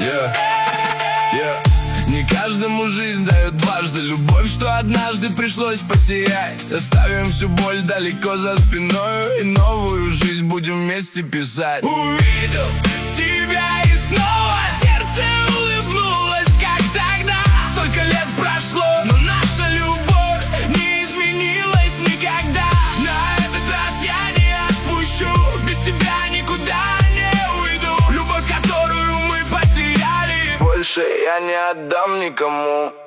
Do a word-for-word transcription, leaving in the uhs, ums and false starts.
Yeah, yeah. Не каждому жизнь дает дважды любовь, что однажды пришлось потерять. Оставим всю боль далеко за спиной и новую жизнь будем вместе писать. Увидел тебя и снова сердце улыбнулось, как тогда. Столько лет прошло, но наша любовь не изменилась никогда. На этот раз я не отпущу, без тебя никуда не уйду. Любовь, которую мы потеряли, больше я не отдам никому.